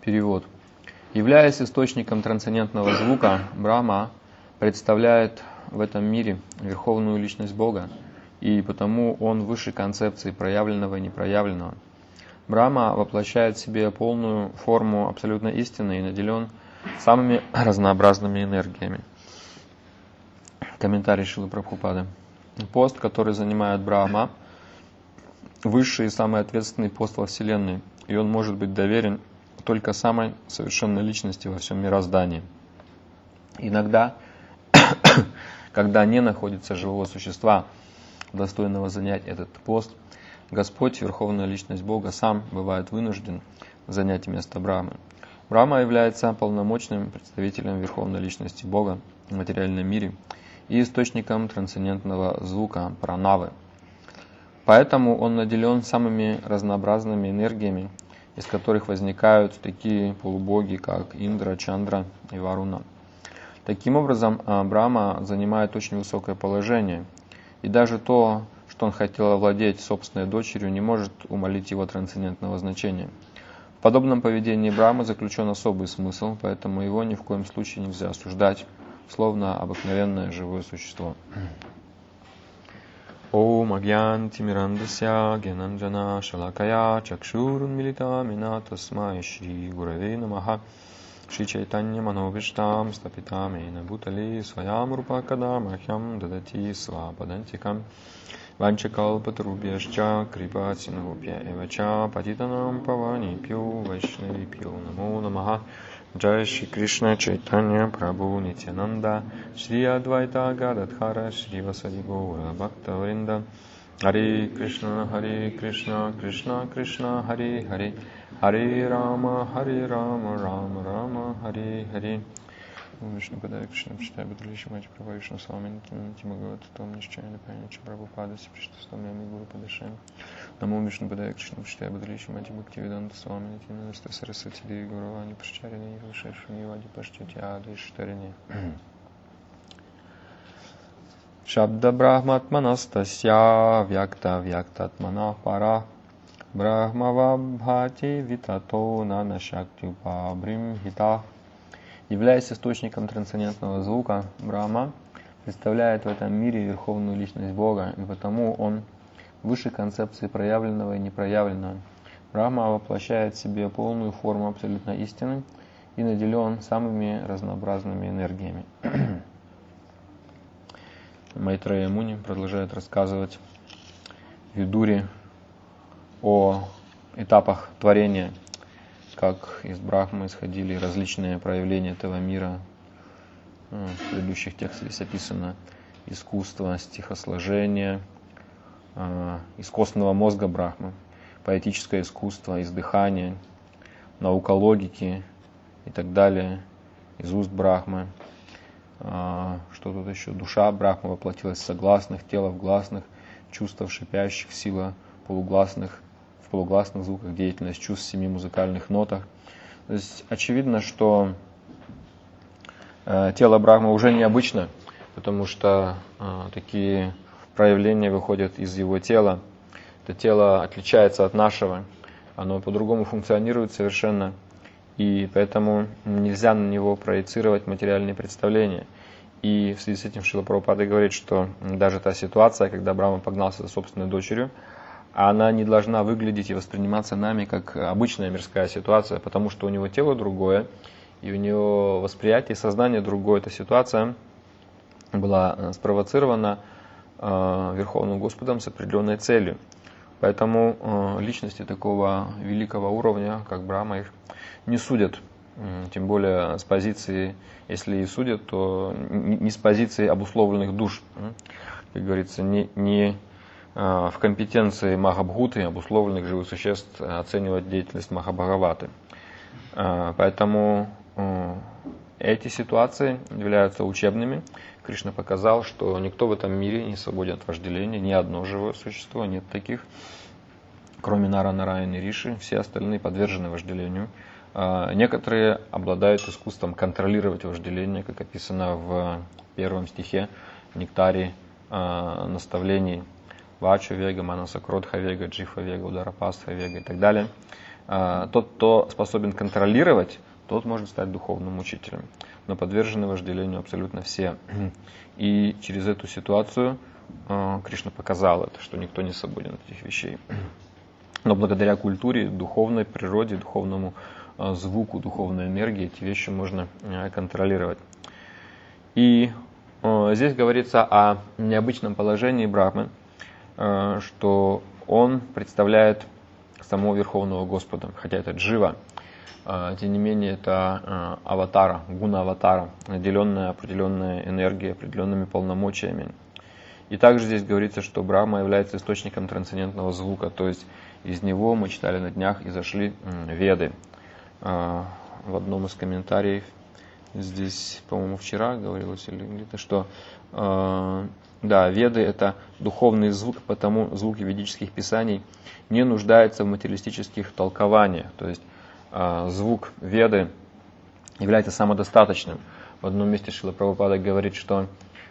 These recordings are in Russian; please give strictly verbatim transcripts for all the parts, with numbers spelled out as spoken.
Перевод. Являясь источником трансцендентного звука, Брахма представляет в этом мире верховную личность Бога, и потому он выше концепции проявленного и непроявленного. Брахма воплощает в себе полную форму абсолютной истины и наделен самыми разнообразными энергиями. Комментарий Шрилы Прабхупады. Пост, который занимает Брахма, высший и самый ответственный пост во Вселенной, и он может быть доверен только самой совершенной личности во всем мироздании. Иногда, когда не находится живого существа, достойного занять этот пост, Господь, Верховная Личность Бога, сам бывает вынужден занять место Брахмы. Брахма является полномочным представителем Верховной Личности Бога в материальном мире и источником трансцендентного звука пранавы. Поэтому он наделен самыми разнообразными энергиями, из которых возникают такие полубоги, как Индра, Чандра и Варуна. Таким образом, Брахма занимает очень высокое положение, и даже то, что он хотел овладеть собственной дочерью, не может умалить его трансцендентного значения. В подобном поведении Брахмы заключен особый смысл, поэтому его ни в коем случае нельзя осуждать, словно обыкновенное живое существо. Ом агьянти мирандасya гьянанджана шалакая чакшурун милита мина тасмай шри гураве намаха шри чайтанья мановиштам стапитам эйна бутали сваям рупакада махьям дадати свападантикам ванчакалпатрубьяшча крипа синхупья эвача патитанам паванипью вайшнавипью намо намаха. Джай Шри Кришна Чайтанья Прабху Нитянанда Шри Адвайта Гададхара Шри Васади Гаура Бхакта Вринда Харе Кришна Харе Кришна Кришна Кришна Харе Харе Харе Рама Харе Рама Рама Рама Харе Харе Вишну Падая Кришна Пштая Бадралиши Мати Прабху Вишну Свамин Тимагавата Том Нишчайна Панича Прабху Падаси Приштастамя Мигуру Падашем Намо Вишну Падая Кришна Пштая Бадралиши Мати Бхакти Веданта Свамин Тимагавата Сарасати Деви Гуравани Причарини Вишешвани Вади Паштити Ады Штарини Шабда Брахматманастасya Вякта Вяктатмана Пара Брахмавабхати Витато Нана Шактюпа Бримхита. Являясь источником трансцендентного звука, Брахма представляет в этом мире верховную личность Бога, и потому он выше концепции проявленного и непроявленного. Брахма воплощает в себе полную форму абсолютной истины и наделен самыми разнообразными энергиями. Майтрея Муни продолжает рассказывать в Видуре о этапах творения, как из Брахмы исходили различные проявления этого мира. В предыдущих текстах здесь описано искусство стихосложения, из костного мозга Брахмы, поэтическое искусство, из дыхания, наука логики и так далее, из уст Брахмы. Что тут еще? Душа Брахмы воплотилась в согласных, тело в гласных, чувства в шипящих, сила полугласных, в полугласных звуках, деятельность чувств в семи музыкальных нотах. То есть очевидно, что э, тело Брахмы уже необычно, потому что э, такие проявления выходят из его тела. Это тело отличается от нашего, оно по-другому функционирует совершенно, и поэтому нельзя на него проецировать материальные представления. И в связи с этим Шрила Прабхупада говорит, что даже та ситуация, когда Брахма погнался за собственной дочерью, она не должна выглядеть и восприниматься нами как обычная мирская ситуация, потому что у него тело другое, и у него восприятие, сознание другое. Эта ситуация была спровоцирована э, Верховным Господом с определенной целью. Поэтому э, личности такого великого уровня, как Брахма, их не судят. Тем более с позиции, если и судят, то не с позиции обусловленных душ. Как говорится, не... не в компетенции Махабхуты, обусловленных живых существ, оценивать деятельность Махабхагаваты. Поэтому эти ситуации являются учебными. Кришна показал, что никто в этом мире не свободен от вожделения, ни одно живое существо, нет таких, кроме Нара, Нараяны и Риши, все остальные подвержены вожделению. Некоторые обладают искусством контролировать вожделение, как описано в первом стихе Нектаре наставлений Вача Вега, Манаса Кродха Вега, Джифа Вега, Ударапастха Вега и так далее. Тот, кто способен контролировать, тот может стать духовным учителем. Но подвержены вожделению абсолютно все. И через эту ситуацию Кришна показал это, что никто не свободен от этих вещей. Но благодаря культуре, духовной природе, духовному звуку, духовной энергии эти вещи можно контролировать. И здесь говорится о необычном положении Брахмы, что он представляет самого Верховного Господа, хотя это Джива. Тем не менее, это аватара, гуна аватара, наделенная определенной энергией, определенными полномочиями. И также здесь говорится, что Брахма является источником трансцендентного звука, то есть из него, мы читали на днях, изошли Веды. В одном из комментариев, здесь, по-моему, вчера говорилось или где-то, что да, Веды — это духовный звук, потому звуки ведических писаний не нуждаются в материалистических толкованиях, то есть звук Веды является самодостаточным. В одном месте Шрила Прабхупада говорит, что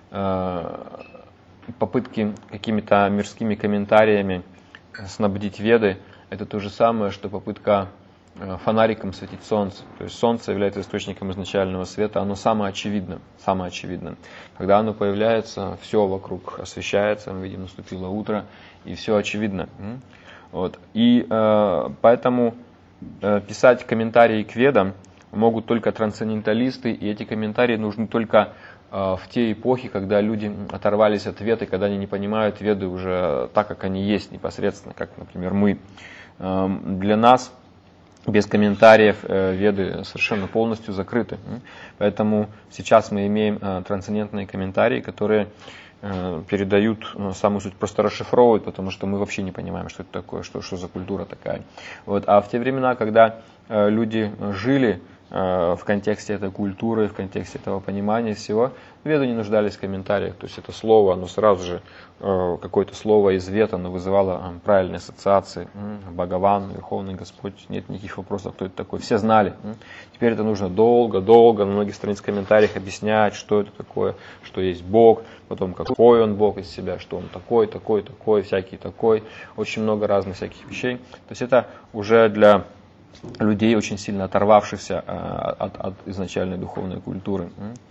попытки какими-то мирскими комментариями снабдить Веды — это то же самое, что попытка фонариком светить солнце. То есть солнце является источником изначального света, оно самое очевидное, самое очевидное. Когда оно появляется, все вокруг освещается, мы видим, наступило утро, и все очевидно. Вот. И э, поэтому э, писать комментарии к Ведам могут только трансценденталисты, и эти комментарии нужны только в те эпохи, когда люди оторвались от Вед, и когда они не понимают Веды уже так, как они есть непосредственно, как, например, мы. Для нас без комментариев Веды совершенно полностью закрыты. Поэтому сейчас мы имеем трансцендентные комментарии, которые передают саму суть, просто расшифровывают, потому что мы вообще не понимаем, что это такое, что, что за культура такая. Вот. А в те времена, когда люди жили в контексте этой культуры, в контексте этого понимания всего, Веды не нуждались в комментариях. То есть это слово, оно сразу же, какое-то слово из Вед, оно вызывало правильные ассоциации. Бхагаван, Верховный Господь, нет никаких вопросов, кто это такой. Все знали. Теперь это нужно долго-долго, на многих страницах комментариях объяснять, что это такое, что есть Бог, потом какой он Бог из себя, что он такой, такой, такой, всякий такой. Очень много разных всяких вещей. То есть это уже для людей, очень сильно оторвавшихся от, от изначальной духовной культуры.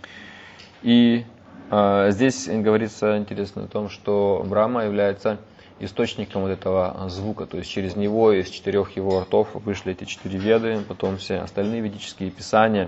И э, здесь говорится интересно о том, что Брахма является источником вот этого звука, то есть через него, из четырех его ртов вышли эти четыре Веды, потом все остальные ведические писания.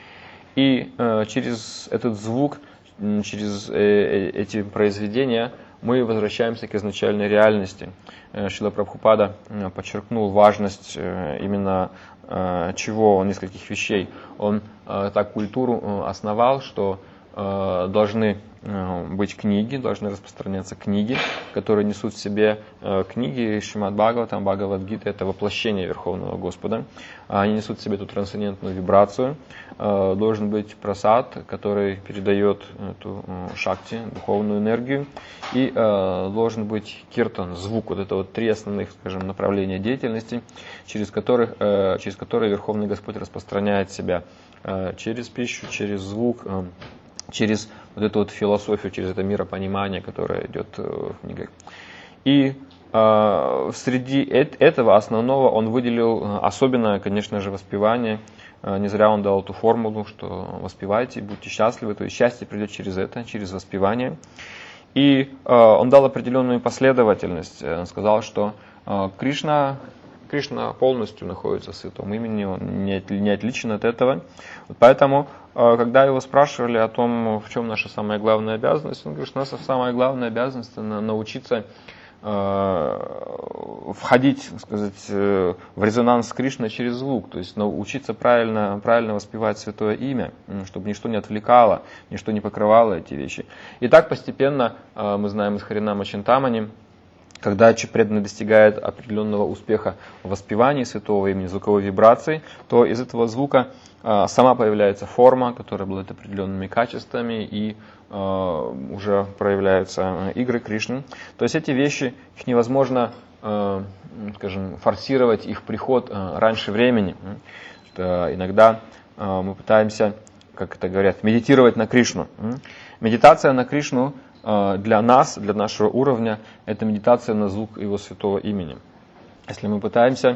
И э, через этот звук, через э, эти произведения мы возвращаемся к изначальной реальности. Шрила Прабхупада подчеркнул важность именно чего, нескольких вещей. Он так культуру основал, что должны быть книги, должны распространяться книги, которые несут в себе книги Шримад Бхагаватам, Бхагавад-гита, это воплощение Верховного Господа. Они несут в себе эту трансцендентную вибрацию. Должен быть прасад, который передает эту шакти, духовную энергию. И должен быть киртан, звук, вот это вот три основных, скажем, направления деятельности, через которых, через которые Верховный Господь распространяет себя через пищу, через звук, через вот эту вот философию, через это миропонимание, которое идет в книгах. И э, среди этого основного он выделил особенно, конечно же, воспевание. Не зря он дал эту формулу, что воспевайте, будьте счастливы, то есть счастье придет через это, через воспевание. И э, он дал определенную последовательность. Он сказал, что э, Кришна, Кришна полностью находится в святом имени, он не, не отличен от этого. Вот поэтому, когда его спрашивали о том, в чем наша самая главная обязанность, он говорит, что наша самая главная обязанность — научиться э, входить, так сказать, в резонанс с Кришной через звук, то есть научиться правильно, правильно воспевать святое имя, чтобы ничто не отвлекало, ничто не покрывало эти вещи. И так постепенно, э, мы знаем из Харинама Чинтамани, когда преданный достигает определенного успеха в воспевании святого имени, звуковой вибрации, то из этого звука э, сама появляется форма, которая обладает определенными качествами, и э, уже проявляются игры Кришны. То есть эти вещи, их невозможно, э, скажем, форсировать их приход э, раньше времени. Что иногда э, мы пытаемся, как это говорят, медитировать на Кришну. Медитация на Кришну для нас, для нашего уровня, это медитация на звук Его святого имени. Если мы пытаемся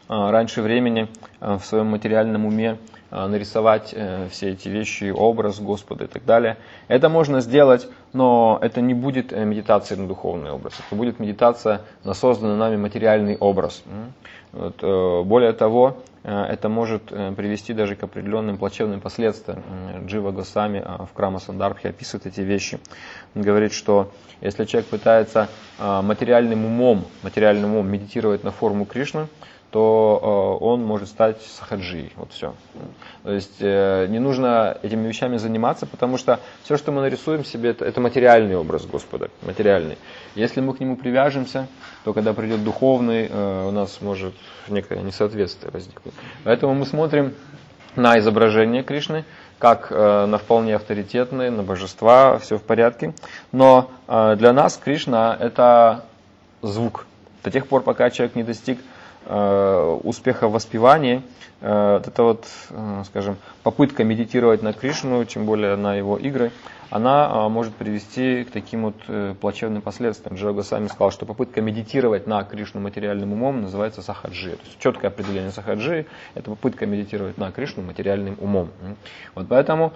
раньше времени в своем материальном уме нарисовать все эти вещи, образ Господа и так далее. Это можно сделать, но это не будет медитацией на духовный образ. Это будет медитация на созданный нами материальный образ. Вот, более того, это может привести даже к определенным плачевным последствиям. Джива Госвами в Крама Сандарбхе описывает эти вещи. Он говорит, что если человек пытается материальным умом, материальным умом медитировать на форму Кришны, то он может стать сахаджией. Вот все. То есть не нужно этими вещами заниматься, потому что все, что мы нарисуем себе, это, это материальный образ Господа, материальный. Если мы к нему привяжемся, то когда придет духовный, у нас может некое несоответствие возникнуть. Поэтому мы смотрим на изображение Кришны, как на вполне авторитетные, на божества, все в порядке. Но для нас Кришна – это звук. До тех пор, пока человек не достиг успеха в воспевании, это вот, скажем, попытка медитировать на Кришну, тем более на его игры, она может привести к таким вот плачевным последствиям. Джива Госвами сказал, что попытка медитировать на Кришну материальным умом называется сахаджи. То есть четкое определение сахаджи – это попытка медитировать на Кришну материальным умом. Вот поэтому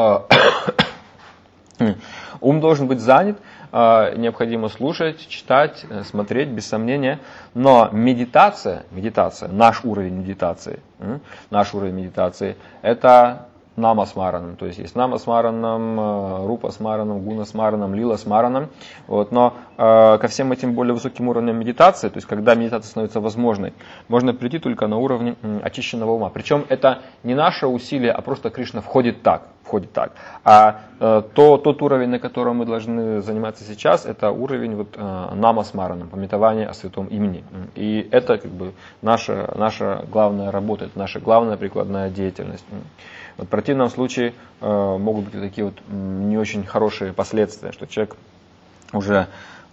ум должен быть занят, необходимо слушать, читать, смотреть, без сомнения. Но медитация, медитация, наш уровень медитации, наш уровень медитации, это нама смаранам. То есть есть нама смаранам, рупа смаранам, гуна смаранам, лила смаранам. Вот, но э, ко всем этим более высоким уровням медитации, то есть когда медитация становится возможной, можно прийти только на уровне м, очищенного ума. Причем это не наше усилие, а просто Кришна входит так. Входит так. А э, то, тот уровень, на котором мы должны заниматься сейчас, это уровень вот, э, нама смаранам, памятования о святом имени. И это как бы наша, наша главная работа, это наша главная прикладная деятельность. В противном случае э, могут быть такие вот не очень хорошие последствия, что человек уже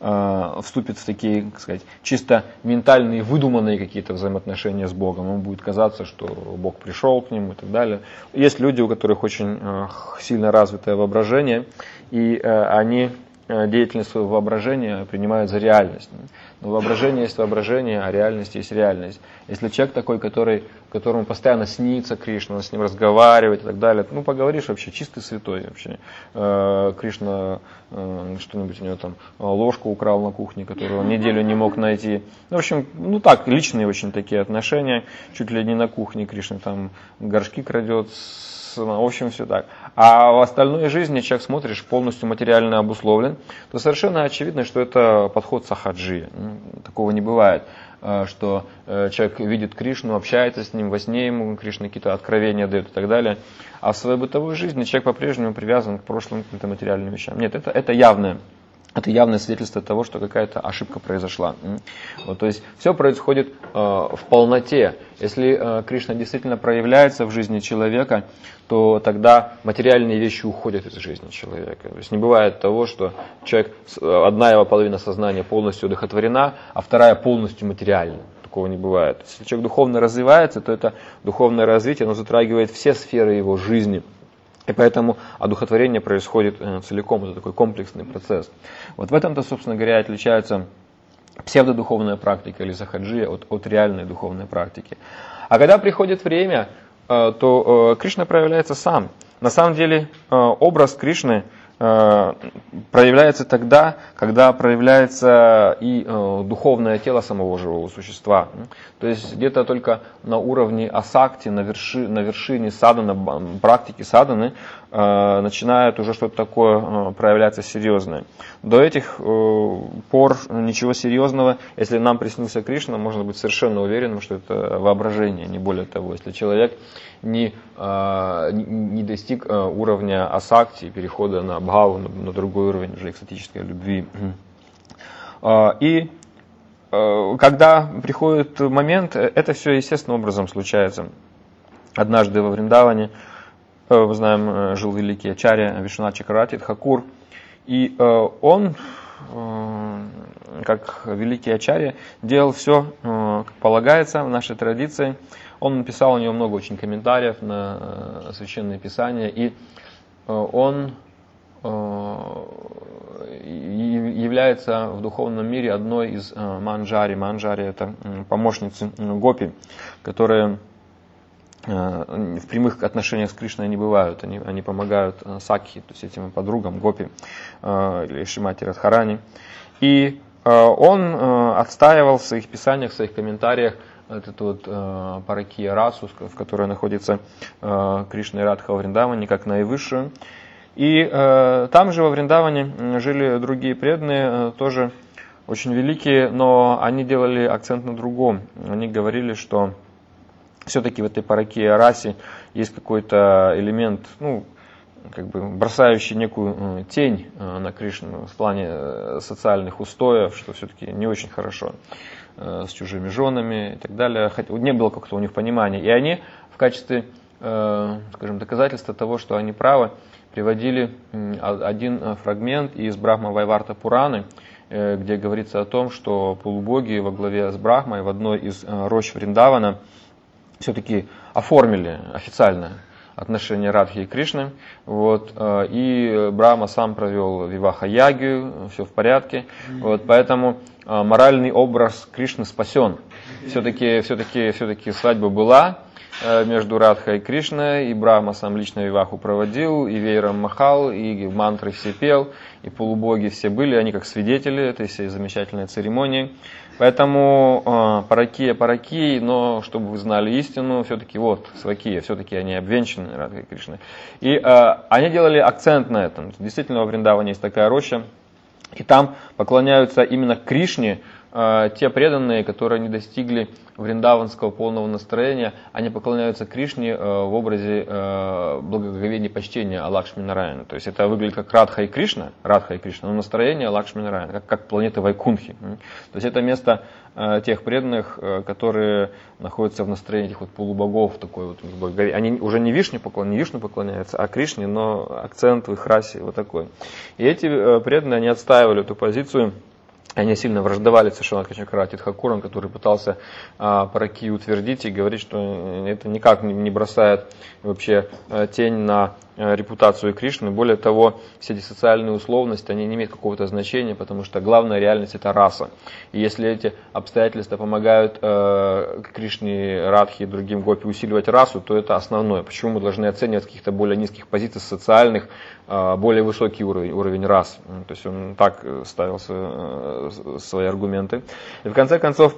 э, вступит в такие, как сказать, чисто ментальные, выдуманные какие-то взаимоотношения с Богом. Ему будет казаться, что Бог пришел к нему и так далее. Есть люди, у которых очень э, сильно развитое воображение, и э, они э, деятельность своего воображения принимают за реальность. Но воображение есть воображение, а реальность есть реальность. Если человек такой, который, которому постоянно снится Кришна, он с ним разговаривает и так далее, ну поговоришь вообще, чистый святой вообще. Э, Кришна, э, что-нибудь у него там, ложку украл на кухне, которую он неделю не мог найти. В общем, ну так, личные очень такие отношения, чуть ли не на кухне Кришна там горшки крадет, в общем, все так. А в остальной жизни человек, смотришь, полностью материально обусловлен, то совершенно очевидно, что это подход сахаджи. Такого не бывает, что человек видит Кришну, общается с ним, во сне ему Кришна какие-то откровения дает и так далее. А в своей бытовой жизни человек по-прежнему привязан к прошлым каким-то материальным вещам. Нет, это, это явное. Это явное свидетельство того, что какая-то ошибка произошла. Вот, то есть все происходит э, в полноте. Если э, Кришна действительно проявляется в жизни человека, то тогда материальные вещи уходят из жизни человека. То есть не бывает того, что человек, одна его половина сознания полностью удохотворена, а вторая полностью материальна. Такого не бывает. Если человек духовно развивается, то это духовное развитие, оно затрагивает все сферы его жизни. И поэтому одухотворение происходит целиком, это такой комплексный процесс. Вот в этом-то, собственно говоря, отличается псевдодуховная практика или сахаджия от, от реальной духовной практики. А когда приходит время, то Кришна проявляется сам. На самом деле образ Кришны проявляется тогда, когда проявляется и духовное тело самого живого существа. То есть где-то только на уровне асакти, на, верши, на вершине садханы, практики садханы, начинает уже что-то такое проявляться серьезное. До этих пор ничего серьезного, если нам приснился Кришна, можно быть совершенно уверенным, что это воображение, не более того. Если человек не, не достиг уровня асакти, перехода на бхаву, на другой уровень уже экстатической любви. И когда приходит момент, это все естественным образом случается. Однажды во Вриндаване, мы знаем, жил великий ачарья Вишванат Чакраварти Тхакур, и он, как великий ачарья, делал все, как полагается в нашей традиции. Он написал у него много очень комментариев на священные писания, и он является в духовном мире одной из манджари. Манджари — это помощницы гопи, которые в прямых отношениях с Кришной не бывают. Они, они помогают сакхи, то есть этим подругам гопи или Шримати Радхарани. И он отстаивал в своих писаниях, в своих комментариях этот вот паракия расу, в которой находится Кришна и Радха во Вриндаване, как наивысшую. И э, там же во Вриндаване жили другие преданные, э, тоже очень великие, но они делали акцент на другом. Они говорили, что все-таки в этой паракия расе есть какой-то элемент, ну, как бы бросающий некую э, тень э, на Кришну в плане э, социальных устоев, что все-таки не очень хорошо э, с чужими женами и так далее. Хотя не было как-то у них понимания. И они в качестве, э, скажем, доказательства того, что они правы, приводили один фрагмент из Брахма-Вайварта Пураны, где говорится о том, что полубоги во главе с Брахмой в одной из рощ Вриндавана все-таки оформили официально отношения Радхи и Кришны. Вот, и Брахма сам провел виваха-ягию, все в порядке. Вот, поэтому моральный образ Кришны спасен. Все-таки, все-таки, все-таки свадьба была между Радхой и Кришной, и Брахма сам лично виваху проводил, и веером махал, и мантры все пел, и полубоги все были, они как свидетели этой всей замечательной церемонии. Поэтому э, паракия паракии, но чтобы вы знали истину, все-таки вот свакия, все-таки они обвенчаны Радхой и Кришной. И э, они делали акцент на этом. Действительно, во Вриндаване есть такая роща, и там поклоняются именно Кришне э, те преданные, которые не достигли вриндаванского полного настроения, они поклоняются Кришне э, в образе э, благоговения и почтения Лакшми Нараяна. То есть это выглядит как Радха и Кришна, Радха и Кришна, но настроение Лакшми Нараяна, как, как планета Вайкунхи. То есть это место э, тех преданных, э, которые находятся в настроении этих вот полубогов, такой вот благоговение. Они уже не Вишне поклоняются, не Вишну поклоняются, а Кришне, но акцент в их расе вот такой. И эти э, преданные, они отстаивали эту позицию. Они сильно враждовали с Шримати Чакраварти Тхакуром, который пытался а, паракию утвердить и говорить, что это никак не бросает вообще а, тень на а, репутацию Кришны. Более того, все эти социальные условности, они не имеют какого-то значения, потому что главная реальность — это раса. И если эти обстоятельства помогают а, Кришне, Радхе и другим гопи усиливать расу, то это основное. Почему мы должны оценивать каких-то более низких позиций социальных, а, более высокий уровень, уровень рас? То есть он так ставился свои аргументы. И в конце концов,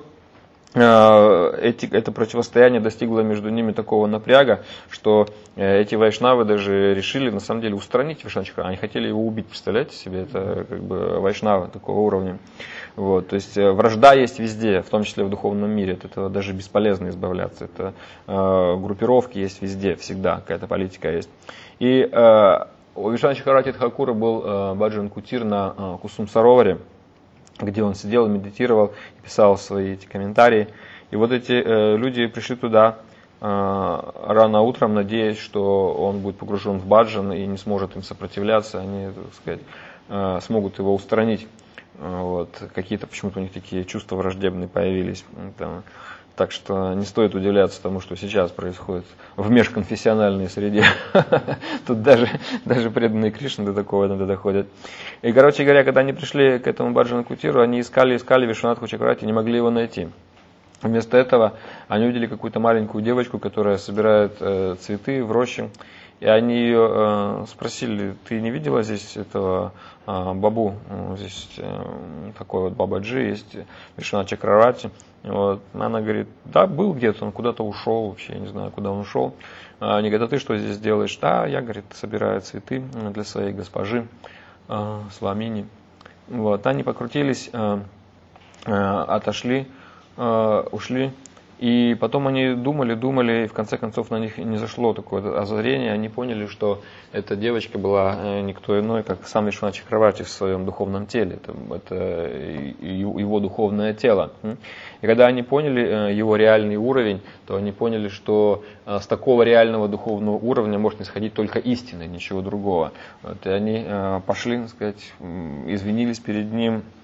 эти, это противостояние достигло между ними такого напряга, что эти вайшнавы даже решили на самом деле устранить Вишну Чакраварти. Они хотели его убить, представляете себе, это как бы вайшнавы такого уровня. Вот, то есть вражда есть везде, в том числе в духовном мире. От этого даже беспполезно избавляться. Это э, группировки есть везде, всегда какая-то политика есть. И э, у Вишну Чакраварти Тхакура был э, Баджан Кутир на э, Кусум Сароваре, где он сидел, медитировал, писал свои эти комментарии. И вот эти э, люди пришли туда э, рано утром, надеясь, что он будет погружен в баджан и не сможет им сопротивляться, они, так сказать, э, смогут его устранить. Вот. Какие-то почему-то у них такие чувства враждебные появились. Там. Так что не стоит удивляться тому, что сейчас происходит в межконфессиональной среде. Тут даже, даже преданные Кришны до такого иногда доходят. И, короче говоря, когда они пришли к этому Баджана Кутиру, они искали, искали Вишванатху Чакраварти, не могли его найти. Вместо этого они увидели какую-то маленькую девочку, которая собирает э, цветы в роще. И они ее э, спросили: ты не видела здесь этого э, бабу? Здесь э, такой вот бабаджи есть, Вишванатха Чакраварти. Вот. Она говорит: да, был где-то, он куда-то ушел, вообще я не знаю, куда он ушел. Они говорят: а ты что здесь делаешь? Да, я, говорит, собираю цветы для своей госпожи э, Свамини. Вот. Они покрутились, э, э, отошли, э, ушли. И потом они думали, думали, и в конце концов на них не зашло такое озарение. Они поняли, что эта девочка была никто иной, как сам Вишванатха Чакраварти в своем духовном теле. Это, это его духовное тело. И когда они поняли его реальный уровень, то они поняли, что с такого реального духовного уровня может исходить только истина, ничего другого. Вот, и они пошли, так сказать, извинились перед ним.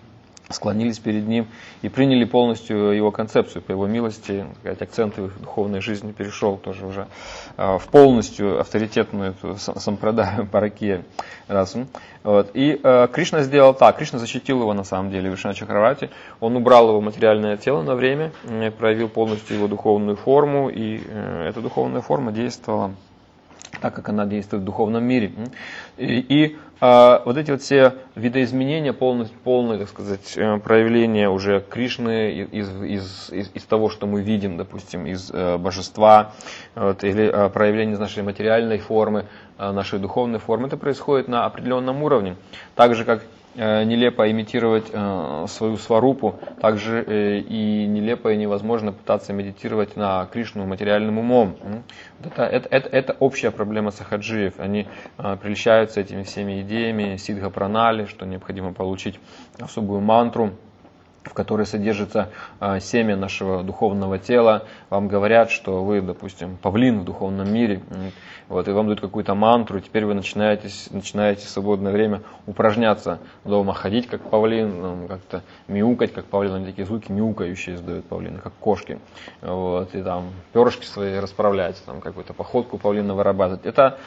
склонились перед ним и приняли полностью его концепцию. По его милости, сказать, акцент в их духовной жизни перешел тоже уже в полностью авторитетную эту сампрадаю паракия. Вот. И э, Кришна сделал так. Кришна защитил его на самом деле, Вишна Чакраварти. Он убрал его материальное тело на время, проявил полностью его духовную форму, и э, эта духовная форма действовала так, как она действует в духовном мире. И, и э, вот эти вот все видоизменения, полное, полное, так сказать, проявление уже Кришны из, из, из, из того, что мы видим, допустим, из э, божества, вот, или э, проявление из нашей материальной формы, э, нашей духовной формы, это происходит на определенном уровне. Так же, как нелепо имитировать э, свою сварупу, также э, и нелепо и невозможно пытаться медитировать на Кришну материальным умом. Это, это, это, это общая проблема сахаджиев. Они э, прельщаются этими всеми идеями сиддха пранали, что необходимо получить особую мантру, в которой содержится э, семя нашего духовного тела. Вам говорят, что вы, допустим, павлин в духовном мире, вот, и вам дают какую-то мантру, и теперь вы начинаете, начинаете в свободное время упражняться дома, ходить как павлин, ну, как-то мяукать как павлин, они такие звуки мяукающие издают павлины, как кошки, вот, и там перышки свои расправлять, там какую-то походку павлина вырабатывать. Это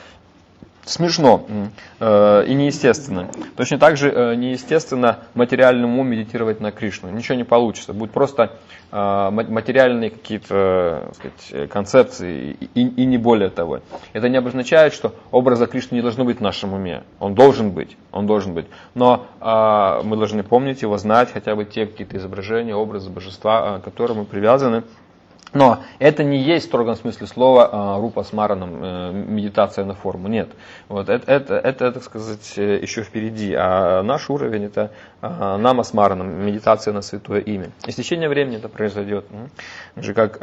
смешно э, и неестественно. Точно так же э, неестественно материальным умом медитировать на Кришну. Ничего не получится. Будут просто э, материальные какие-то, так сказать, концепции и, и не более того. Это не обозначает, что образа Кришны не должно быть в нашем уме. Он должен быть. Он должен быть. Но э, мы должны помнить его, знать хотя бы те какие-то изображения, образы божества, э, к которым мы привязаны. Но это не есть в строгом смысле слова рупа смараном, медитация на форму. Нет. Вот это, это, это, так сказать, еще впереди. А наш уровень это нама смараном, медитация на святое имя. И с течением времени это произойдет. Так же как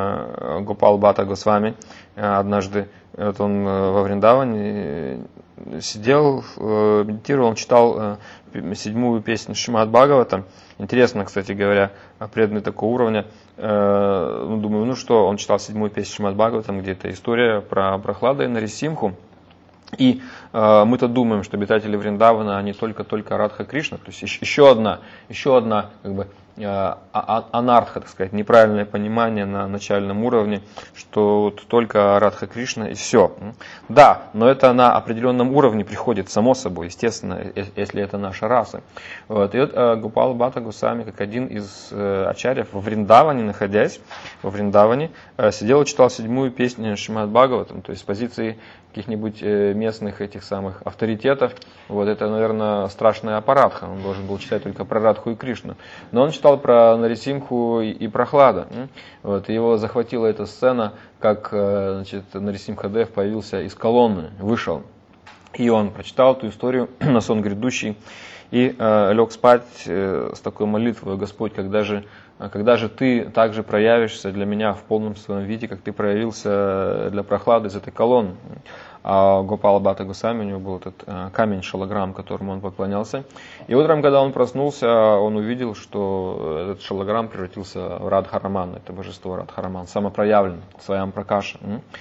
Гопал Бхатта Госвами однажды, вот он во Вриндаване сидел, медитировал, он читал седьмую песню Шримад Бхагавата. Интересно, кстати говоря, преданный такого уровня. Ну, думаю, ну что, он читал седьмую песню Шримад Бхагаватам, где это история про Прохлада и Нарисимху. И э, мы-то думаем, что обитатели Вриндавана, они только-только Радха Кришна. То есть еще одна, еще одна как бы, э, анартха, так сказать, неправильное понимание на начальном уровне, что вот только Радха Кришна и все. Да, но это на определенном уровне приходит само собой, естественно, если это наша раса. Вот. И вот э, Гопал Бхатта Госвами, как один из э, ачарьев во Вриндаване, находясь во Вриндаване, э, сидел и читал седьмую песню Шримад Бхагаватам, то есть с позиции каких-нибудь местных этих самых авторитетов. Вот это, наверное, страшная аппаратха. Он должен был читать только про Радху и Кришну. Но он читал про Нарисимху и Прохлада. Вот, и его захватила эта сцена, как, значит, Нарисимхадев появился из колонны, вышел. И он прочитал эту историю на сон грядущий и э, лег спать э, с такой молитвой: Господь, когда же Когда же ты также проявишься для меня в полном своем виде, как ты проявился для Прохлады из этой колонны? А Гопала Бхатта Госвами, у него был этот камень шалаграм, которому он поклонялся. И утром, когда он проснулся, он увидел, что этот шалаграм превратился в Радхараман, это божество Радхараман, самопроявленный, Сваям Пракаша.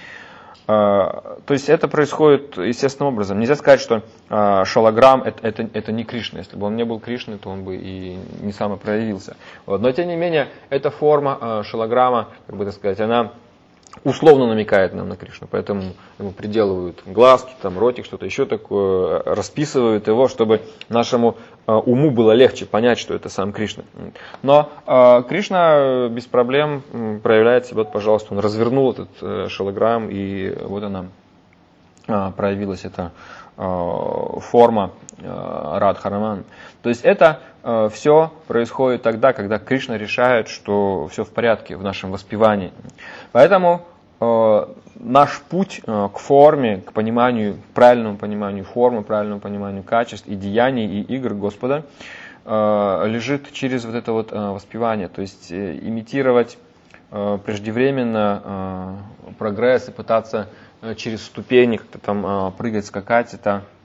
То есть это происходит естественным образом. Нельзя сказать, что шалаграм это, это, это не Кришна. Если бы он не был Кришной, то он бы и не самопроявился. Вот. Но тем не менее, эта форма шалаграма, как бы так сказать, она условно намекает нам на Кришну, поэтому ему приделывают глазки, там, ротик, что-то еще такое, расписывают его, чтобы нашему э, уму было легче понять, что это сам Кришна. Но э, Кришна без проблем проявляет себя, вот, пожалуйста, он развернул этот э, шалаграм, и вот она э, проявилась, эта э, форма э, Радхараман. То есть это э, все происходит тогда, когда Кришна решает, что все в порядке в нашем воспевании. Поэтому э, наш путь э, к форме, к пониманию, к правильному пониманию формы, правильному пониманию качеств и деяний и игр Господа э, лежит через вот это вот э, воспевание. То есть э, имитировать э, преждевременно э, прогресс и пытаться э, через ступени как-то там э, прыгать, скакать, это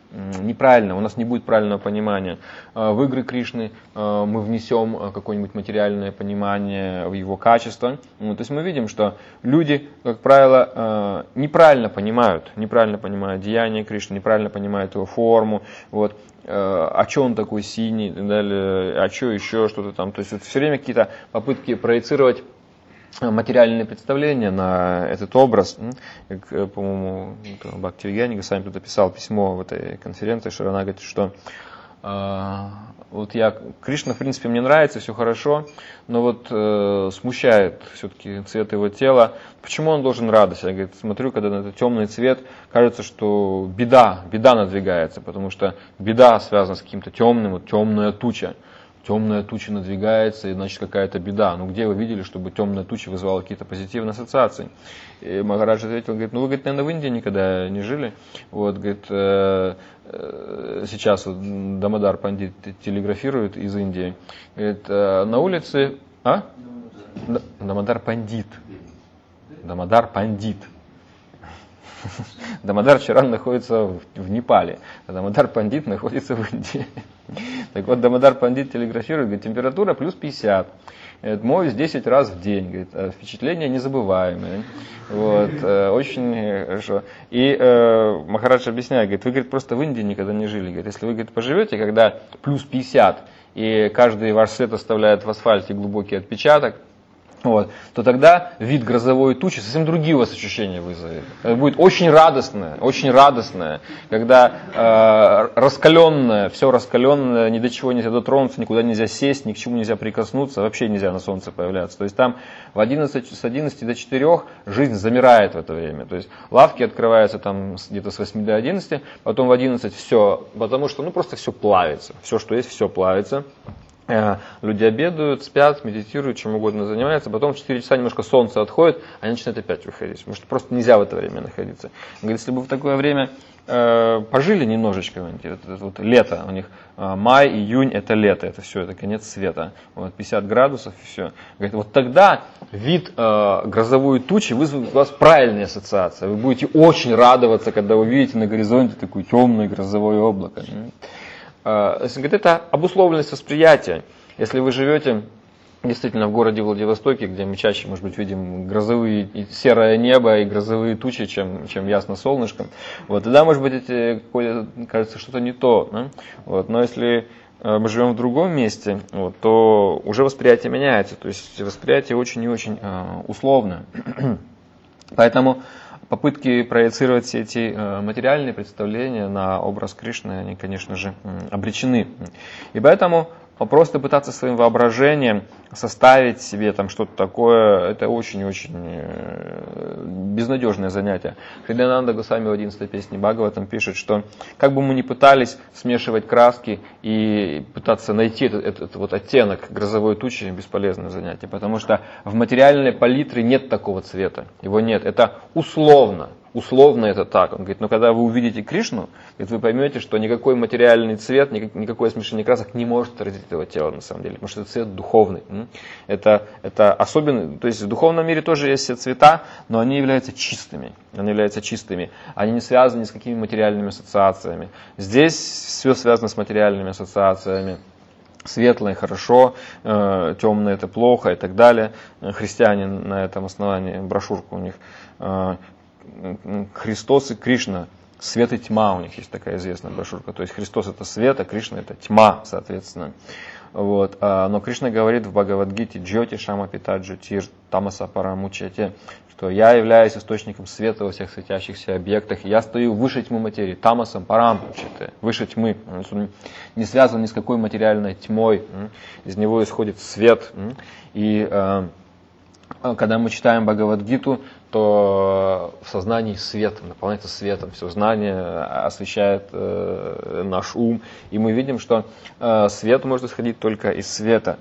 неправильно, у нас не будет правильного понимания. В игры Кришны мы внесем какое-нибудь материальное понимание в его качество. То есть мы видим, что люди, как правило, неправильно понимают, неправильно понимают деяния Кришны, неправильно понимают его форму. Вот. А что он такой синий, и далее, а что еще что-то там. То есть вот все время какие-то попытки проецировать материальные представления на этот образ. Как, по-моему, Бхактивигьяни Госвами тут написал письмо в этой конференции, Шарана говорит, что э, вот я, Кришна, в принципе, мне нравится, все хорошо, но вот э, смущает все-таки цвет его тела. Почему он должен радоваться? Я говорит, смотрю, когда на этот темный цвет, кажется, что беда, беда надвигается, потому что беда связана с каким-то темным, вот темная туча. Темная туча надвигается, и значит какая-то беда. Ну где вы видели, чтобы темная туча вызывала какие-то позитивные ассоциации? И Махарадж ответил, говорит, ну вы, говорит, наверное, в Индии никогда не жили. Вот, говорит, э, э, сейчас вот Дамодар Пандит телеграфирует из Индии. Говорит, э, на улице... А? Дамодар Пандит. Дамодар Пандит. Дамодар Чаран находится в, в Непале, а Дамодар Пандит находится в Индии. Так вот, Дамодар Пандит телеграфирует, говорит, температура плюс пятьдесят. Говорит, моюсь десять раз в день. Говорит, впечатления незабываемые. Вот, э, очень хорошо. И э, Махарадж объясняет, говорит, вы, говорит, просто в Индии никогда не жили. Говорит, если вы, говорит, поживете, когда плюс пятьдесят, и каждый ваш след оставляет в асфальте глубокий отпечаток, вот, то тогда вид грозовой тучи совсем другие у вас ощущения вызовет. Это будет очень радостное, очень радостное, когда э, раскаленное, все раскаленное, ни до чего нельзя дотронуться, никуда нельзя сесть, ни к чему нельзя прикоснуться, вообще нельзя на солнце появляться. То есть там в одиннадцать, с одиннадцати до четырёх жизнь замирает в это время. То есть лавки открываются там где-то с восьми до одиннадцати, потом в одиннадцать все, потому что ну просто все плавится, все, что есть, все плавится. Люди обедают, спят, медитируют, чем угодно занимаются, потом в четыре часа немножко солнце отходит, они начинают опять выходить, потому что просто нельзя в это время находиться. Он говорит, если бы в такое время э, пожили немножечко, вот, это, вот, лето у них, э, май, июнь, это лето, это все, это конец света, вот, пятьдесят градусов и все. Говорит, вот тогда вид э, грозовой тучи вызовет у вас правильные ассоциации, вы будете очень радоваться, когда увидите на горизонте такое темное грозовое облако. Говорит, это обусловленность восприятия. Если вы живете действительно в городе Владивостоке, где мы чаще, может быть, видим грозовые, и серое небо и грозовые тучи, чем, чем ясно солнышком, вот, тогда, может быть, эти, кажется, что-то не то. Да? Вот, но если мы живем в другом месте, вот, то уже восприятие меняется. То есть восприятие очень и очень э, условно. Поэтому попытки проецировать все эти материальные представления на образ Кришны, они, конечно же, обречены. И поэтому просто пытаться своим воображением составить себе там что-то такое, это очень-очень безнадежное занятие. Хридаянанда Госвами в одиннадцатой песне Бхагаватам пишет, что как бы мы ни пытались смешивать краски и пытаться найти этот, этот вот оттенок грозовой тучи, бесполезное занятие, потому что в материальной палитре нет такого цвета, его нет, это условно. Условно это так. Он говорит, но когда вы увидите Кришну, говорит, вы поймете, что никакой материальный цвет, никакое смешение красок не может отразить этого тела на самом деле, потому что это цвет духовный. Это, это особенно, то есть в духовном мире тоже есть все цвета, но они являются чистыми. Они являются чистыми. Они не связаны ни с какими материальными ассоциациями. Здесь все связано с материальными ассоциациями. Светлое хорошо, э, темное это плохо и так далее. Христиане на этом основании, брошюрка у них, э, Христос и Кришна, свет и тьма, у них есть такая известная брошюрка. То есть Христос это свет, а Кришна это тьма, соответственно. Вот. Но Кришна говорит в Бхагавад-гите Джьоти Шама Пита Джотир Тамаса Парамучяте, что я являюсь источником света во всех светящихся объектах, я стою выше тьмы материи, Тамасам Парамучяте, выше тьмы. Он не связан ни с какой материальной тьмой, из него исходит свет. И когда мы читаем Бхагавад-гиту, то в сознании свет, наполняется светом, все знание освещает э, наш ум, и мы видим, что э, свет может исходить только из света.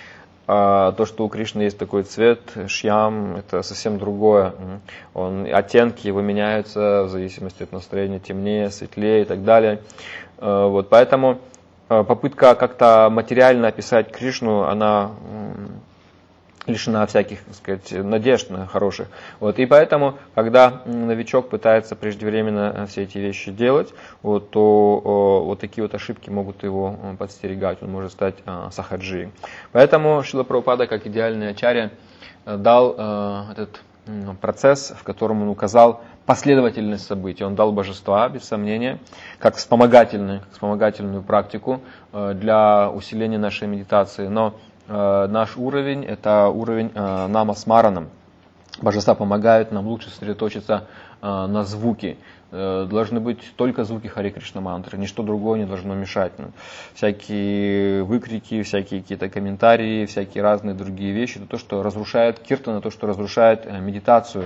А то, что у Кришны есть такой цвет, шьям, это совсем другое. Он, оттенки его меняются в зависимости от настроения, темнее, светлее и так далее. Э, вот, поэтому э, попытка как-то материально описать Кришну, она лишена всяких, так сказать, надежд на хороших. Вот. И поэтому, когда новичок пытается преждевременно все эти вещи делать, вот, то о, вот такие вот ошибки могут его подстерегать, он может стать а, сахаджи. Поэтому Шрила Прабхупада, как идеальный ачарья, дал а, этот м, процесс, в котором он указал последовательность событий. Он дал божества, без сомнения, как вспомогательную, как вспомогательную практику а, для усиления нашей медитации. Но наш уровень – это уровень э, намасмаранам. Божества помогают нам лучше сосредоточиться э, на звуке. Э, должны быть только звуки Харе Кришна мантры, ничто другое не должно мешать. Ну, всякие выкрики, всякие какие-то комментарии, всякие разные другие вещи – это то, что разрушает киртана, то, что разрушает э, медитацию.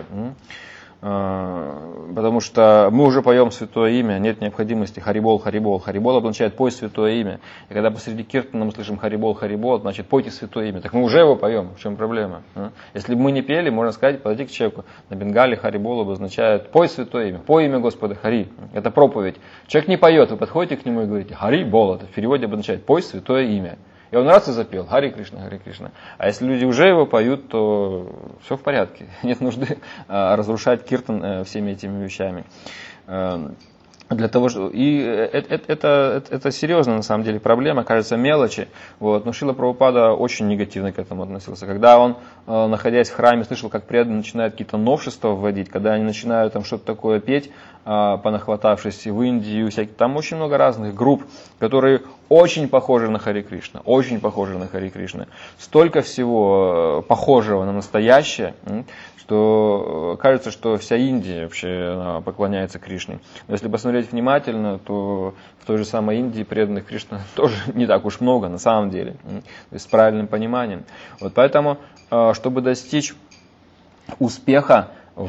Потому что мы уже поем святое имя, нет необходимости Харибол, Харибол. Харибол обозначает пой святое имя. И когда посреди киртана мы слышим Харибол, Харибол, значит пойте святое имя. Так мы уже его поем, в чем проблема? Если бы мы не пели, можно сказать, подойти к человеку. На бенгале Харибол обозначает пой святое имя, пой имя Господа Хари. Это проповедь. Человек не поет, вы подходите к нему и говорите Харибол, это в переводе обозначает пой святое имя. И он раз и запел, Хари Кришна, Хари Кришна. А если люди уже его поют, то все в порядке. Нет нужды а, разрушать киртан а, всеми этими вещами. А, для того, что... И это, это, это, это серьезная на самом деле проблема, кажется мелочи. Вот. Но Шрила Прабхупада очень негативно к этому относился. Когда он, находясь в храме, слышал, как преданные начинают какие-то новшества вводить, когда они начинают там что-то такое петь, понахватавшись в Индию, всякие, там очень много разных групп, которые очень похожи на Хари Кришна, очень похожи на Хари Кришна. Столько всего похожего на настоящее, что кажется, что вся Индия вообще поклоняется Кришне. Но если посмотреть внимательно, то в той же самой Индии преданных Кришна тоже не так уж много на самом деле, то есть с правильным пониманием. Вот поэтому, чтобы достичь успеха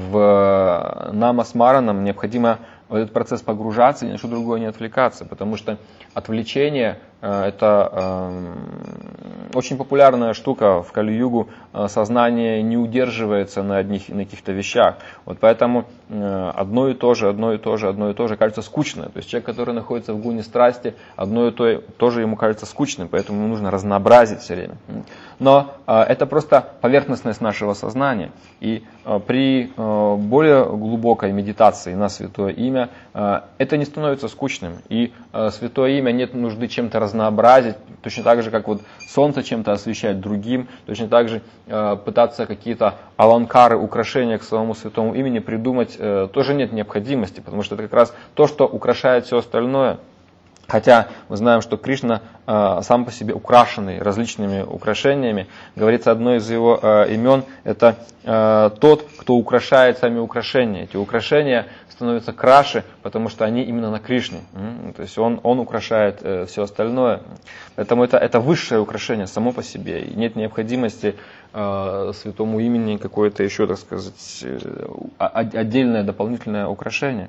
в намасмаранам, необходимо в этот процесс погружаться и ни на что другое не отвлекаться, потому что отвлечение э, это э, очень популярная штука в Кали-югу, э, сознание не удерживается на одних на каких-то вещах, вот поэтому э, одно и то же, одно и то же, одно и то же кажется скучно, то есть человек, который находится в гуне страсти, одно и то же тоже ему кажется скучным, поэтому ему нужно разнообразить все время, но э, это просто поверхностность нашего сознания, и э, при э, более глубокой медитации на святое имя это не становится скучным. И святое имя нет нужды чем-то разнообразить, точно так же, как вот солнце чем-то освещать другим, точно так же пытаться какие-то аланкары, украшения к своему святому имени придумать тоже нет необходимости, потому что это как раз то, что украшает все остальное. Хотя мы знаем, что Кришна э, сам по себе украшенный различными украшениями. Говорится, одно из его э, имен – это э, тот, кто украшает сами украшения. Эти украшения становятся краше, потому что они именно на Кришне. То есть он, он украшает э, все остальное. Поэтому это, это высшее украшение само по себе. И нет необходимости э, святому имени какое-то еще, так сказать, э, отдельное дополнительное украшение.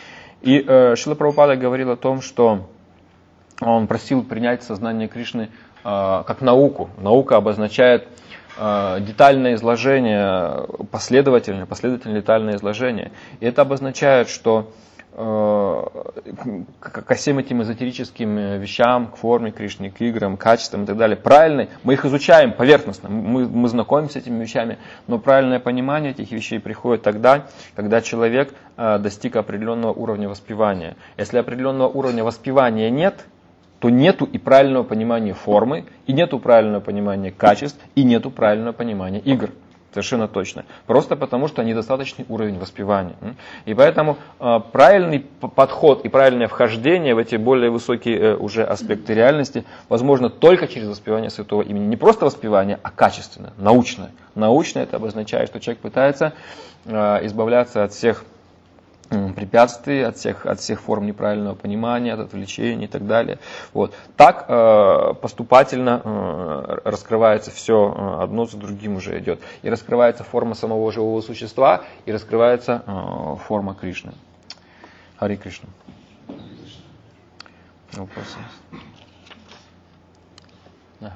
И э, Шрила Прабхупада говорил о том, что он просил принять сознание Кришны э, как науку. Наука обозначает э, детальное изложение, последовательное, последовательное детальное изложение. И это обозначает, что э, ко всем этим эзотерическим вещам, к форме Кришны, к играм, качествам и так далее, правильный, мы их изучаем поверхностно, мы, мы знакомимся с этими вещами, но правильное понимание этих вещей приходит тогда, когда человек э, достиг определенного уровня воспевания. Если определенного уровня воспевания нет, то нету и правильного понимания формы, и нету правильного понимания качеств, и нету правильного понимания игр. Совершенно точно. Просто потому, что недостаточный уровень воспевания. И поэтому э, правильный подход и правильное вхождение в эти более высокие э, уже аспекты реальности возможно только через воспевание святого имени. Не просто воспевание, а качественное, научное. Научное это обозначает, что человек пытается э, избавляться от всех препятствий, от всех, от всех форм неправильного понимания, от отвлечений и так далее. Вот. Так э, поступательно э, раскрывается все, э, одно за другим уже идет. И раскрывается форма самого живого существа, и раскрывается э, форма Кришны. Хари Кришна. Вопросы? Да.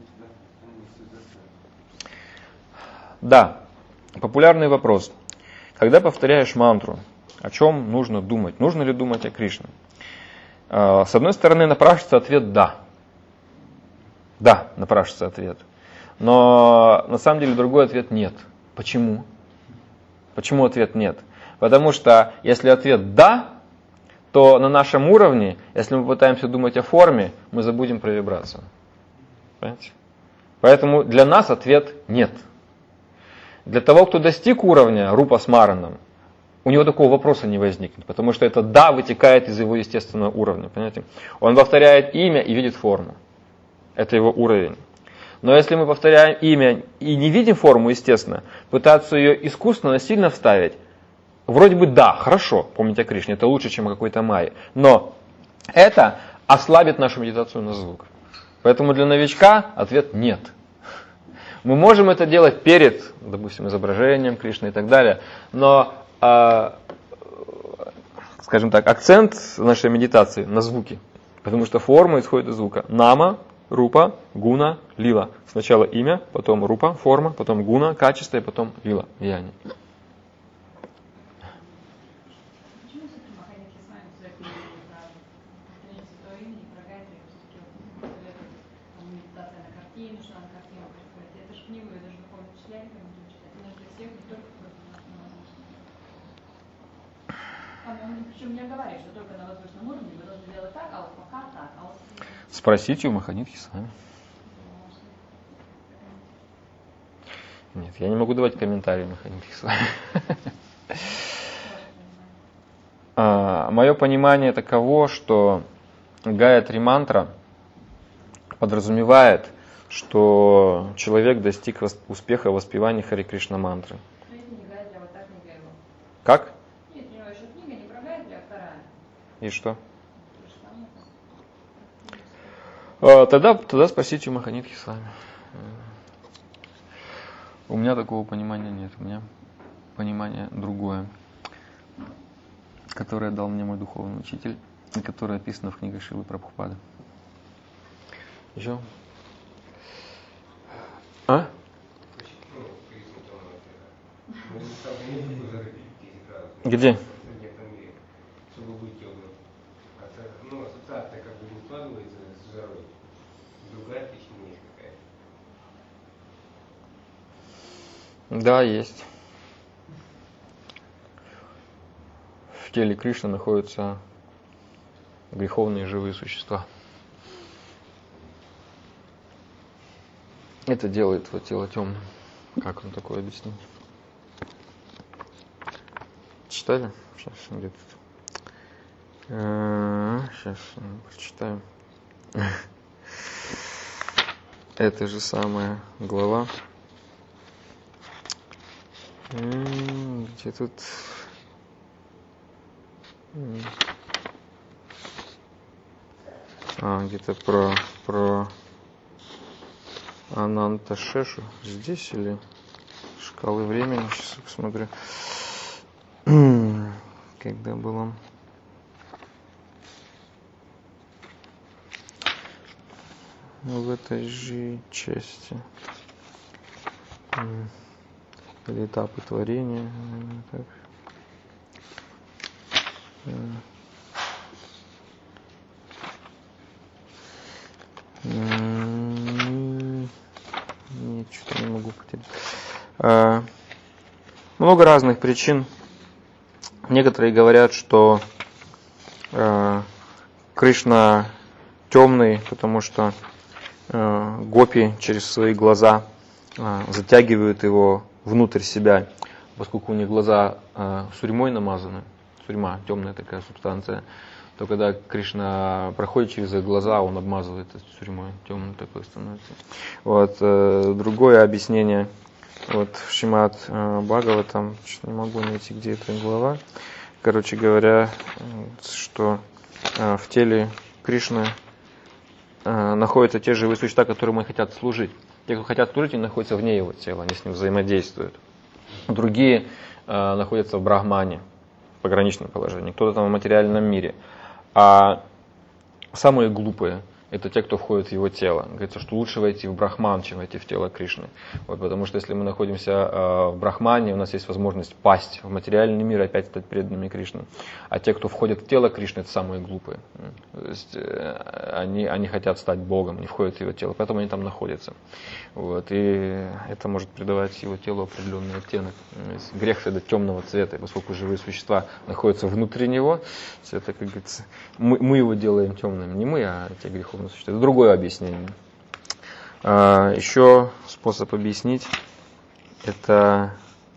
Да, популярный вопрос. когда повторяешь мантру, о чем нужно думать? Нужно ли думать о Кришне? С одной стороны, напрашивается ответ «да». Да, напрашивается ответ. Но на самом деле другой ответ «нет». Почему? Почему ответ «нет»? Потому что если ответ «да», то на нашем уровне, если мы пытаемся думать о форме, мы забудем про вибрацию. Понимаете? Поэтому для нас ответ «нет». Для того, кто достиг уровня рупа с мараном, у него такого вопроса не возникнет, потому что это «да» вытекает из его естественного уровня. Понимаете? Он повторяет имя и видит форму. Это его уровень. Но если мы повторяем имя и не видим форму, естественно, пытаться ее искусственно, насильно вставить, вроде бы да, хорошо, помните о Кришне, это лучше, чем о какой-то майе. Но это ослабит нашу медитацию на звук. Поэтому для новичка ответ «нет». Мы можем это делать перед, допустим, изображением Кришны и так далее, но, э, скажем так, акцент нашей медитации на звуке, потому что форма исходит из звука. Нама, рупа, гуна, лила. Сначала имя, потом рупа, форма, потом гуна, качество, и потом лила, влияние. Спросите у Маханидхи сами. Нет, я не могу давать комментарии Маханидхи сами. а, Мое понимание таково, что Гайатри мантра подразумевает, что человек достиг успеха в воспевании Хари Кришна мантры. Как? Нет, у него еще книга не про Гайатри, а вторая. И что? Тогда, тогда спросите у Маханидхи сами. У меня такого понимания нет. У меня понимание другое, которое дал мне мой духовный учитель, и которое описано в книгах Шрилы Прабхупады. Еще? А? Где? Ну, ассоциация как бы не складывается с жарой. Другая причина есть какая-то. Да, есть. В теле Кришны находятся греховные живые существа. Это делает его тело темным. Как он такое объяснил? Читали? Сейчас где-то. Сейчас прочитаем. Это же самая глава. Где тут? А, где-то про, про Ананта Шешу. Здесь или шкалы времени? Сейчас посмотрю. Когда было? В этой же части. Или этапы творения. Так. Нет, что-то не могу потерять. А, много разных причин. Некоторые говорят, что а, Кришна темный, потому что а, гопи через свои глаза а, затягивают его внутрь себя, поскольку у них глаза а, сурьмой намазаны. Сурьма, темная такая субстанция, то когда Кришна проходит через их глаза, он обмазывает эту сурьмой, темный такой становится. Вот, э, другое объяснение, вот в Шримад э, Бхагаватам, что-то не могу найти, где эта глава, короче говоря, что э, в теле Кришны э, находятся те живые существа, которым они хотят служить. Те, кто хотят служить, они находятся вне его тела, они с ним взаимодействуют. Другие э, находятся в Брахмане, пограничном положении, кто-то там в материальном мире. А самые глупые, это те, кто входит в его тело. Говорится, что лучше войти в Брахман, чем войти в тело Кришны. Вот, потому что если мы находимся э, в Брахмане, у нас есть возможность пасть в материальный мир и опять стать преданными Кришны. А те, кто входит в тело Кришны, это самые глупые. То есть, э, они, они хотят стать Богом, не входят в его тело, поэтому они там находятся. Вот, и это может придавать его телу определенный оттенок. Грех это темного цвета, поскольку живые существа находятся внутри него, это, как говорится, мы, мы его делаем темным. Не мы, а те греховные существа. Это другое объяснение. А, еще способ объяснить, это,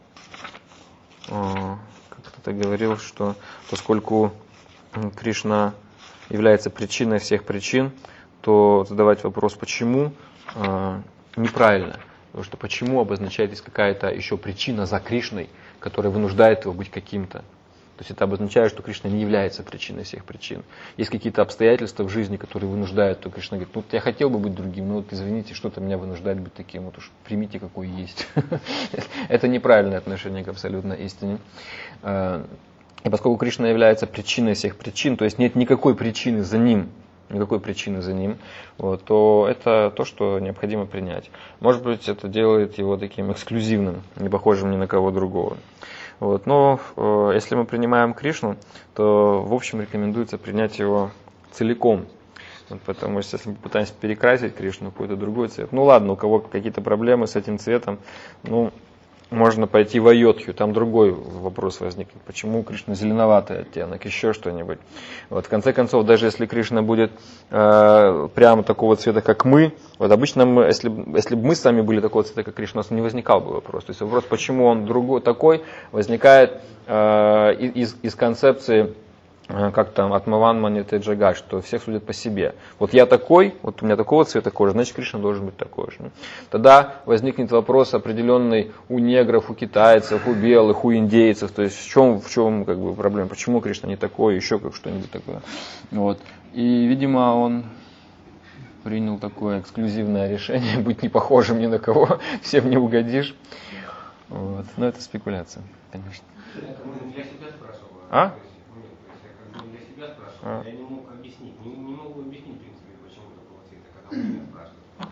о, как кто-то говорил, что поскольку Кришна является причиной всех причин, то задавать вопрос «почему?» а, неправильно. Потому что почему обозначает есть какая-то еще причина за Кришной, которая вынуждает его быть каким-то. То есть это обозначает, что Кришна не является причиной всех причин. Есть какие-то обстоятельства в жизни, которые вынуждают, то Кришна говорит, ну я хотел бы быть другим, но вот извините, что-то меня вынуждает быть таким, вот уж примите какой есть. Это неправильное отношение к абсолютной истине. И поскольку Кришна является причиной всех причин, то есть нет никакой причины за ним, никакой причины за ним, вот, то это то, что необходимо принять. Может быть, это делает его таким эксклюзивным, не похожим ни на кого другого. Вот, но э, если мы принимаем Кришну, то в общем рекомендуется принять его целиком. Вот, потому что если мы пытаемся перекрасить Кришну в какой-то другой цвет, ну ладно, у кого какие-то проблемы с этим цветом, ну, можно пойти в Айодхью, там другой вопрос возникнет. Почему Кришна зеленоватый оттенок, еще что-нибудь. Вот, в конце концов, даже если Кришна будет э, прямо такого цвета, как мы, вот обычно, мы, если, если бы мы сами были такого цвета, как Кришна, у нас не возникал бы вопрос. То есть вопрос, почему он другой, такой, возникает э, из, из концепции, как там, Атмаван Маньяте Джагат, что всех судят по себе. Вот я такой, вот у меня такого цвета кожи, значит Кришна должен быть такой же. Тогда возникнет вопрос определенный у негров, у китайцев, у белых, у индейцев. То есть в чем, в чем как бы, проблема, почему Кришна не такой, еще как что-нибудь такое. Вот. И, видимо, он принял такое эксклюзивное решение, быть не похожим ни на кого, всем не угодишь. Вот. Но это спекуляция, конечно. Это я себя спрашиваю. А? Я себя спрашиваю, а. я не мог объяснить, не, не могу объяснить, в принципе, почему такого цвета, когда вы меня спрашиваете.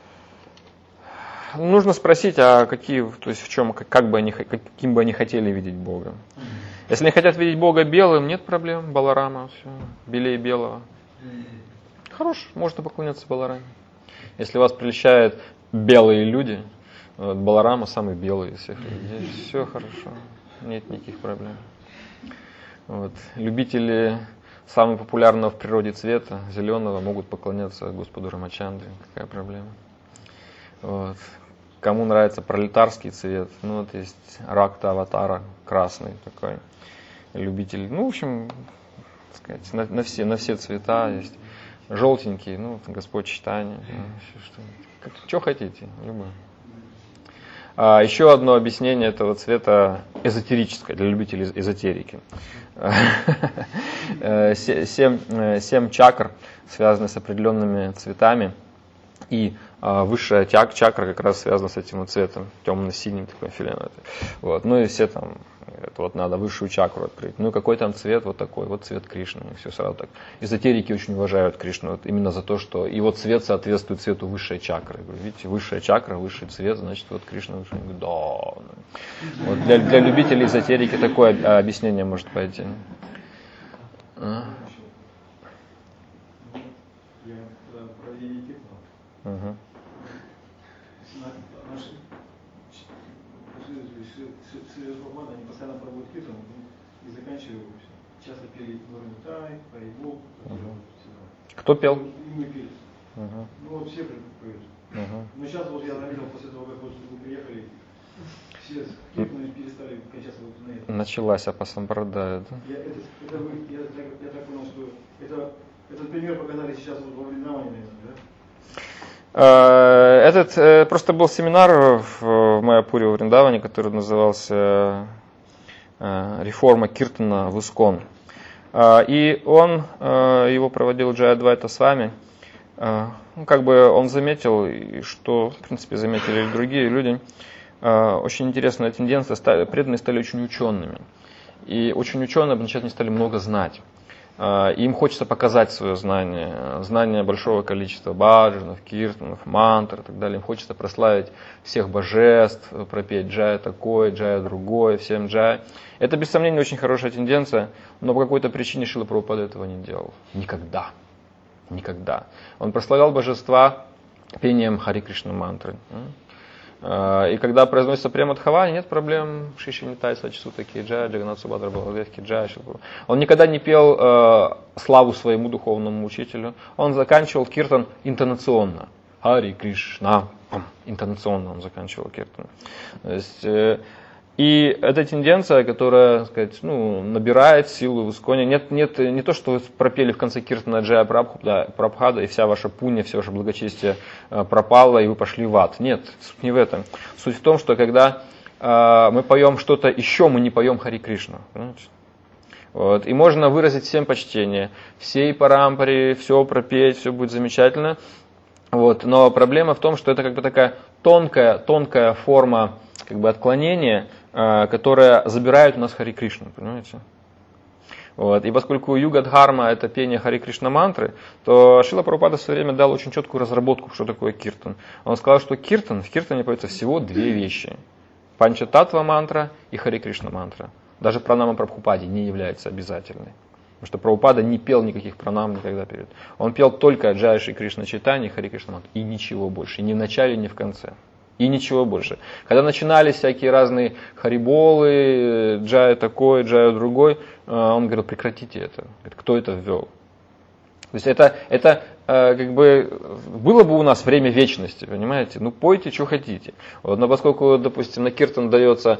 Нужно спросить, а какие, то есть в чем, как бы они, каким бы они хотели видеть Бога. Если они хотят видеть Бога белым, нет проблем, Баларама, все, белее белого. Хорош, можно поклоняться Балараме. Если вас прельщают белые люди, вот, Баларама самый белый из всех людей, все хорошо, нет никаких проблем. Вот. Любители самого популярного в природе цвета, зеленого, могут поклоняться Господу Рамачандре. Какая проблема? Вот. Кому нравится пролетарский цвет, ну вот есть Ракта Аватара, красный такой. Любитель, ну в общем, так сказать, на, на, все, на все цвета есть. Желтенький, ну Господь Чайтанья. Ну, что хотите, любой. А еще одно объяснение этого цвета эзотерическое, для любителей эзотерики. Семь, семь чакр связаны с определенными цветами, и высшая чакра как раз связана с этим вот цветом, темно-синим такой фиолетовый. Вот. Ну и все там, это вот надо высшую чакру открыть. Ну и какой там цвет, вот такой, вот цвет Кришны. И все сразу так. Эзотерики очень уважают Кришну вот именно за то, что его цвет соответствует цвету высшей чакры. Говорю, видите, высшая чакра, высший цвет, значит вот Кришна высший. Говорю, да. Вот для, для любителей эзотерики такое объяснение может пойти. А? Угу. Они постоянно проводят киртан и заканчивают часто пели Нурнитай, Парибол. Кто пел? И мы пели. Угу. Ну вот все поют. Угу. Но сейчас вот я заметил, после того, как вот вы приехали, все киртаны перестали кончаться вот на этом. Началась апасампрадая, да? Я, это, это вы, я, я, я так понял, что это, этот пример показали сейчас вот во Вриндаване, наверное, да? Этот просто был семинар в Майяпуре во Вриндаване, который назывался «Реформа Киртана в Искон». И он, его проводил Джайадвайта Свами. Ну, как бы он заметил, что, в принципе, заметили и другие люди, очень интересная тенденция, преданные стали очень учеными. И очень ученые обозначает, они стали много знать. им хочется показать свое знание, знание большого количества баджанов, киртанов, мантр и так далее. Им хочется прославить всех божеств, пропеть джая такой, джая другой, всем джая. Это, без сомнения, очень хорошая тенденция, но по какой-то причине Шрила Прабхупада этого не делал. Никогда. Никогда. Он прославлял божества пением Хари Кришна мантры. И когда произносится према Дхавани, нет проблем. Шиши Нитай, Сачису такие джая, Джаганат Субадра Баладевки джая. Он никогда не пел э, славу своему духовному учителю. Он заканчивал киртан интонационно. Хари Кришна. Интонационно он заканчивал киртан. То есть, э, и эта тенденция, которая, так сказать, ну, набирает силу в исконе. Нет, нет, не то, что вы пропели в конце киртана Джая Прабхада, и вся ваша пунья, все ваше благочестие пропало, и вы пошли в ад. Нет, суть не в этом. Суть в том, что когда э, мы поем что-то еще, мы не поем Хари Кришна. Вот. И можно выразить всем почтение, всей парампаре, все пропеть, все будет замечательно. Вот. Но проблема в том, что это как бы такая тонкая, тонкая форма как бы отклонения, которая забирает у нас Хари Кришну, понимаете? Вот. И поскольку юга дхарма это пение Хари Кришна мантры, то Шрила Прабхупада в свое время дал очень четкую разработку, что такое киртан. Он сказал, что киртан, в киртане поется всего две вещи. Панчататва мантра и Хари Кришна мантра. Даже пранама Прабхупаде не является обязательной. Потому что Прабхупада не пел никаких пранам никогда перед. Он пел только Джая Шри Кришна Чайтанья и Хари Кришна мантра. И ничего больше. Ни в начале, ни в конце. И ничего больше. Когда начинались всякие разные хариболы, джая такой, джая другой, он говорил, прекратите это. Кто это ввел? То есть это, это как бы было бы у нас время вечности, понимаете? Ну пойте, что хотите. Вот, но поскольку, допустим, на киртан дается,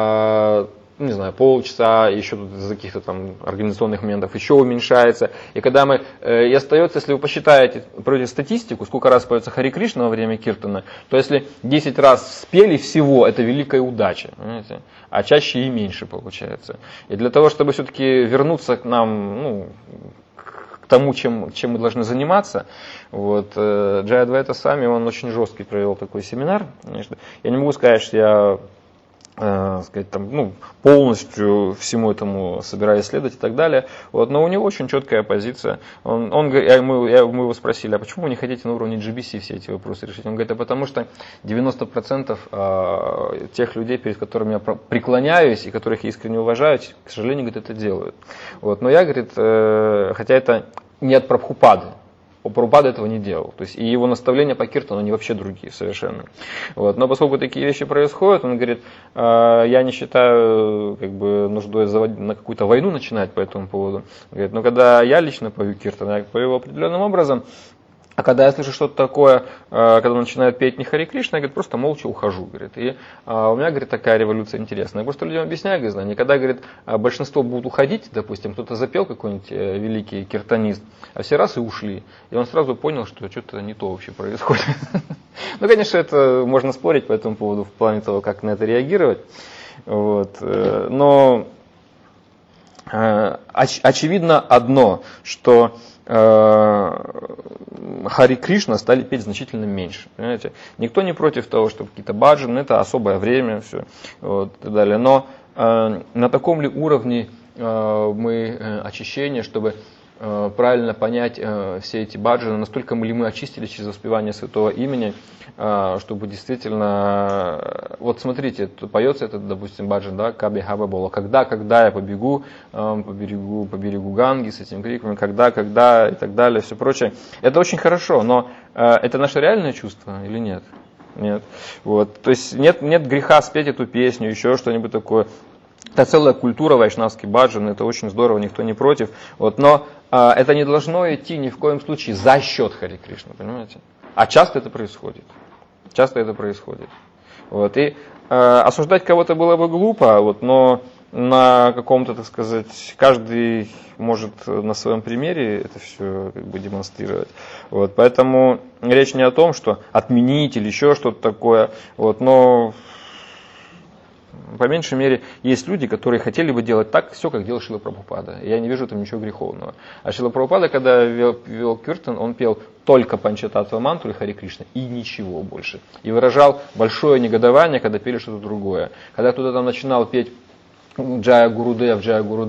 не знаю, полчаса, еще тут из-за каких-то там организационных моментов еще уменьшается. И когда мы, и остается, если вы посчитаете, проведете статистику, сколько раз поется Хари Кришна во время киртана, то если десять раз спели всего, это великая удача, понимаете? А чаще и меньше получается. И для того, чтобы все-таки вернуться к нам, ну, к тому, чем, чем мы должны заниматься, вот, Джая Адвайта Сами, он очень жесткий провел такой семинар. Я не могу сказать, что я Э, сказать, там, ну, полностью всему этому собираюсь следовать и так далее. Вот, но у него очень четкая позиция. Он, он, я, мы, я, мы его спросили, а почему вы не хотите на уровне джи би си все эти вопросы решить? Он говорит, а потому что девяносто процентов э, тех людей, перед которыми я преклоняюсь и которых я искренне уважаю, к сожалению, говорит, это делают. Вот, но я, говорит, э, хотя это не от Прабхупады, Прабхупада этого не делал. То есть и его наставления по киртану, они вообще другие совершенно. Вот. Но поскольку такие вещи происходят, он говорит, э, я не считаю как бы, нуждой заводить, на какую-то войну начинать по этому поводу. Он говорит, но когда я лично пою киртан, я пою его определенным образом, а когда я слышу что-то такое, когда начинают петь не Хари Кришна, я говорит, просто молча ухожу. Говорит. И а, у меня, говорит, такая революция интересная. Я просто людям объясняю, говорит, не когда, говорит, большинство будут уходить, допустим, кто-то запел какой-нибудь великий киртанист, а все раз и ушли. И он сразу понял, что что-то не то вообще происходит. Ну, конечно, это можно спорить по этому поводу в плане того, как на это реагировать. Вот. Но очевидно одно, что Хари Кришна стали петь значительно меньше. Понимаете? Никто не против того, чтобы какие-то баджаны, это особое время, все, вот, и так далее. Но э, на таком ли уровне э, мы э, очищения, чтобы э, правильно понять э, все эти баджаны, настолько ли мы очистились через воспевание святого имени, э, чтобы действительно, э, вот смотрите, тут поется этот, допустим, баджан, да, Каби Хаба Бола, когда, когда я побегу э, по берегу, по берегу Ганги с этим криком, когда, когда и так далее, все прочее. Это очень хорошо, но э, это наше реальное чувство или нет? Нет. Вот. То есть нет, нет греха спеть эту песню, еще что-нибудь такое. Это целая культура, вайшнавский баджан, это очень здорово, никто не против. Вот, но э, это не должно идти ни в коем случае за счет Хари Кришны, понимаете? А часто это происходит. Часто это происходит. Вот, и э, осуждать кого-то было бы глупо, вот, но на каком-то, так сказать, каждый может на своем примере это все как бы демонстрировать. Вот, поэтому речь не о том, что отменить или еще что-то такое, вот, но по меньшей мере есть люди, которые хотели бы делать так, все, как делал Шрила Прабхупада. Я не вижу там ничего греховного. А Шрила Прабхупада, когда вел, вел киртан, он пел только Панчататва мантру и Хари Кришна, и ничего больше. И выражал большое негодование, когда пели что-то другое. Когда кто-то там начинал петь Джая Гурудев, Джая Гурудев,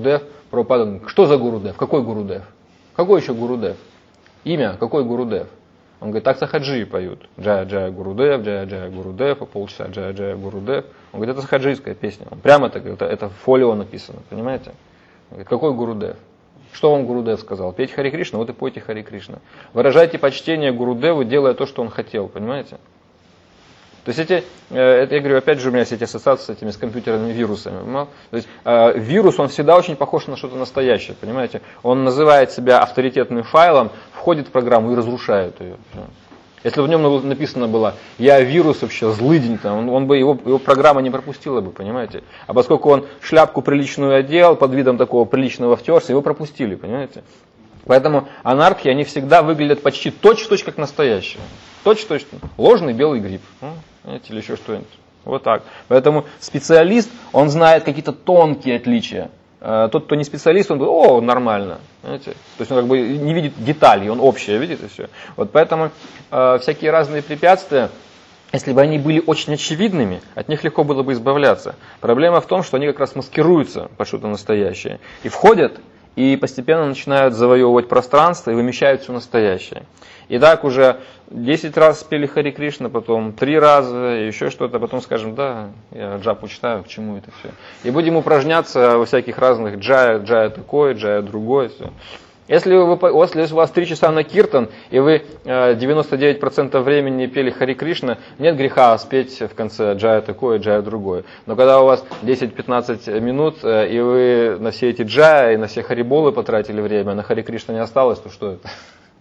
Прабхупада говорит, что за Гурудев? Какой Гурудев? Какой еще Гурудев? Имя, какой Гурудев? Он говорит, так сахаджи поют. Джая Джая Гурудев, Джая Джая Гурудев, по полчаса Джая Джая Гурудев. Он говорит, это сахаджийская песня. Он прямо так, это, это в фолио написано, понимаете? Он говорит, какой Гурудев? Что вам Гурудев сказал? Петь Хари Кришна, вот и пойте Хари Кришна. Выражайте почтение Гурудеву, делая то, что он хотел, понимаете? То есть эти, это, я говорю, опять же, у меня есть эти ассоциации с этими, с компьютерными вирусами. То есть э, вирус, он всегда очень похож на что-то настоящее, понимаете? Он называет себя авторитетным файлом, входит в программу и разрушает ее. Если бы в нем написано было, я вирус вообще злыдень, там, он, он бы, его, его программа не пропустила бы, понимаете? А поскольку он шляпку приличную одел, под видом такого приличного втерся, его пропустили, понимаете? Поэтому анархи, они всегда выглядят почти точь-в-точь как настоящие. Точь-в-точь. Ложный белый гриб. Знаете, или еще что-нибудь. Вот так. Поэтому специалист, он знает какие-то тонкие отличия. Тот, кто не специалист, он говорит, о, нормально. Знаете? То есть он как бы не видит деталей, он общее видит и все. Вот поэтому э, всякие разные препятствия, если бы они были очень очевидными, от них легко было бы избавляться. Проблема в том, что они как раз маскируются под что-то настоящее. И входят, и постепенно начинают завоевывать пространство и вымещают все настоящее. И так уже десять раз спели Хари Кришна, потом три раза, еще что-то, потом скажем, да, я джапу читаю, к чему это все. И будем упражняться во всяких разных джая, джая такое, джая другое, все. Если, вы, если у вас три часа на киртан, и вы девяносто девять процентов времени пели Хари Кришна, нет греха спеть в конце джая такое, джая другое. Но когда у вас десять-пятнадцать минут, и вы на все эти джая и на все хариболы потратили время, а на Хари Кришна не осталось, то что это?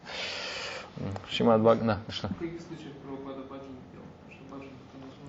Шримад Бхагаватам, да, что? В каких случаях Прабхупада баджан пел? Потому что баджан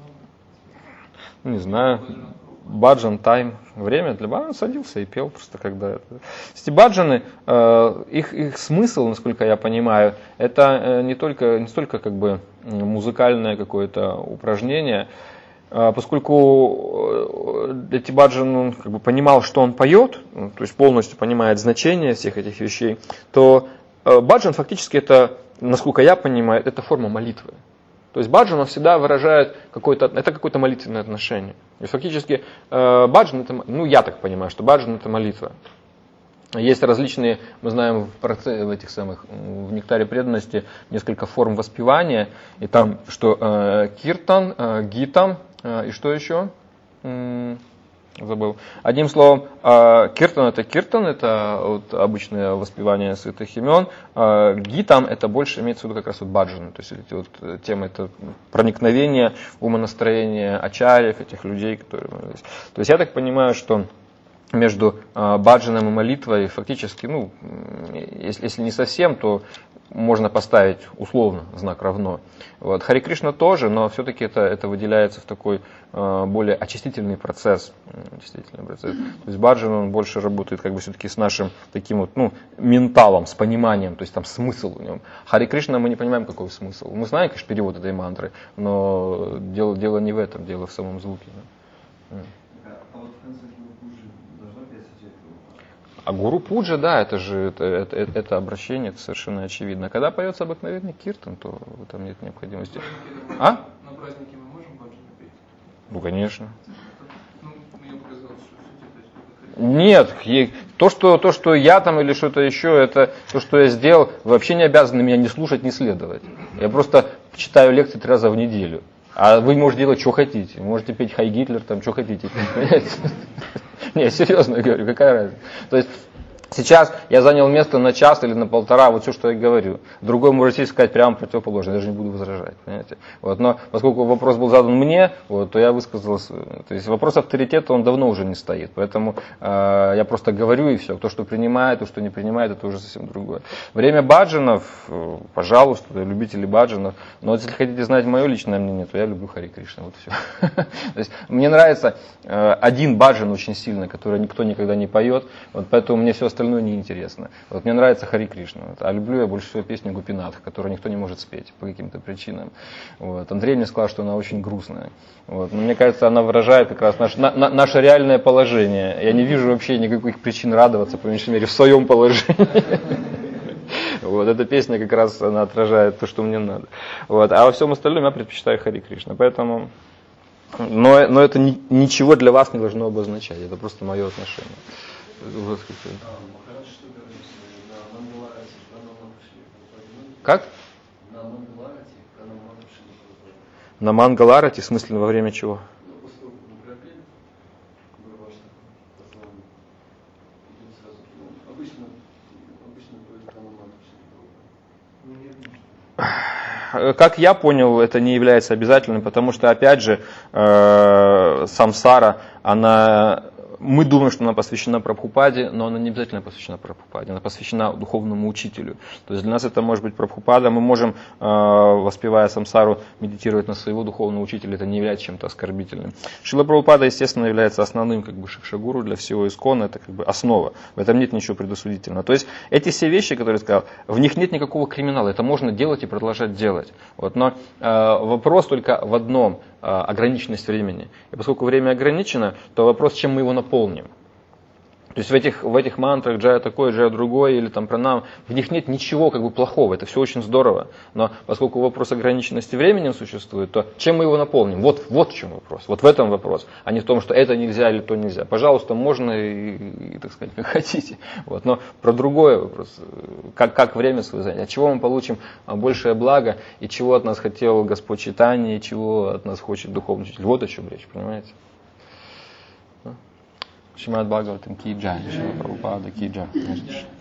это Не знаю. Баджан тайм. Время для баджана, садился и пел просто когда это. Эти баджаны, э, их, их смысл, насколько я понимаю, это не только, не столько как бы музыкальное какое-то упражнение, э, поскольку эти баджаны, он как бы понимал, что он поет, то есть полностью понимает значение всех этих вещей, то э, баджан фактически это, насколько я понимаю, это форма молитвы. То есть баджан, он всегда выражает какое-то, это какое-то молитвенное отношение. И фактически э, баджан, это, ну я так понимаю, что баджан это молитва. Есть различные, мы знаем в, процессе, в этих самых, в нектаре преданности несколько форм воспевания. И там, что э, киртан, э, гитам, э, и что еще? М-м, забыл. Одним словом, э, киртан это киртан, это вот обычное воспевание святых имен. Э, гитам это больше имеется в виду как раз вот баджаны. То есть эти вот темы, это проникновение, умонастроение ачарьев, этих людей, которые молились. То есть я так понимаю, что между э, баджаном и молитвой фактически, ну, если, если не совсем, то можно поставить условно знак равно. Вот. Хари Кришна тоже, но все-таки это, это выделяется в такой э, более очистительный процесс. очистительный процесс. То есть баджан, он больше работает как бы все-таки с нашим таким вот, ну, менталом, с пониманием, то есть там смысл в нем. Хари Кришна мы не понимаем, какой смысл. Мы знаем, конечно, перевод этой мантры, но дело, дело не в этом, дело в самом звуке. Да. А гуру пуджа, да, это же это, это, это обращение, это совершенно очевидно. Когда поется обыкновенный киртан, то там нет необходимости. А? На празднике мы можем баджан петь? Ну, конечно. Ну, мне показалось, что все Нет, то что, то, что я там или что-то еще, это то, что я сделал, вы вообще не обязаны меня не слушать, не следовать. Я просто читаю лекции три раза в неделю. А вы можете делать, что хотите. Вы можете петь Хай Гитлер, там, что хотите. Не, серьезно говорю, какая разница. То есть сейчас я занял место на час или на полтора, вот все, что я говорю. Другой может сесть сказать прямо противоположное, я даже не буду возражать. Понимаете? Вот, но поскольку вопрос был задан мне, вот, то я высказался. То есть вопрос авторитета, он давно уже не стоит. Поэтому э, я просто говорю и все. Кто что принимает, то, что не принимает, это уже совсем другое. Время баджанов, пожалуйста, любители баджанов. Но если хотите знать мое личное мнение, то я люблю Хари Кришна. Вот все. То есть мне нравится э, один баджан очень сильно, который никто никогда не поет. Вот, поэтому мне все остальное остальное неинтересно. Вот мне нравится Хари Кришна. Вот, а люблю я больше всего песню Гопинатха, которую никто не может спеть по каким-то причинам. Вот. Андрей мне сказал, что она очень грустная. Вот. Но мне кажется, она выражает как раз наш, на, на, наше реальное положение. Я не вижу вообще никаких причин радоваться, по меньшей мере, в своем положении. Вот, эта песня как раз она отражает то, что мне надо. Вот. А во всем остальном я предпочитаю Хари Кришна. Поэтому, но, но это ни, ничего для вас не должно обозначать. Это просто мое отношение. Махарадж что говорит, на Мангаларате, Пранама Шри. Как? На Мангаларате, Пранама Шри. На Мангаларате, в смысле, во время чего? Ну, после того, как мы пропели, было важно послание. Идет сразу. Ну, обычно, обычно поет Пранама Шри. Ну, нет, нет. Как я понял, это не является обязательным, потому что, опять же, э, самсара, она, мы думаем, что она посвящена Прабхупаде, но она не обязательно посвящена Прабхупаде, она посвящена духовному учителю. То есть для нас это может быть Прабхупада, мы можем, э, воспевая самсару, медитировать на своего духовного учителя, это не является чем-то оскорбительным. Шрила Прабхупада, естественно, является основным как бы шикшагуру для всего искона, это как бы основа, в этом нет ничего предосудительного. То есть эти все вещи, которые я сказал, в них нет никакого криминала, это можно делать и продолжать делать. Вот, но э, вопрос только в одном, э, ограниченность времени. И поскольку время ограничено, то вопрос, чем мы его наполним. То есть в этих, в этих мантрах джая такой, джая другой, или там пранам, в них нет ничего как бы плохого, это все очень здорово. Но поскольку вопрос ограниченности временем существует, то чем мы его наполним? Вот, вот в чем вопрос, вот в этом вопрос, а не в том, что это нельзя или то нельзя. Пожалуйста, можно и, и так сказать, как хотите. Вот. Но про другое вопрос, как, как время свое занять, от чего мы получим большее благо, и чего от нас хотел Господь Чайтанья, и чего от нас хочет духовный учитель. Вот о чем речь, понимаете? Шримад Бхагаватам ки джай, Шрила Прабхупада ки джай.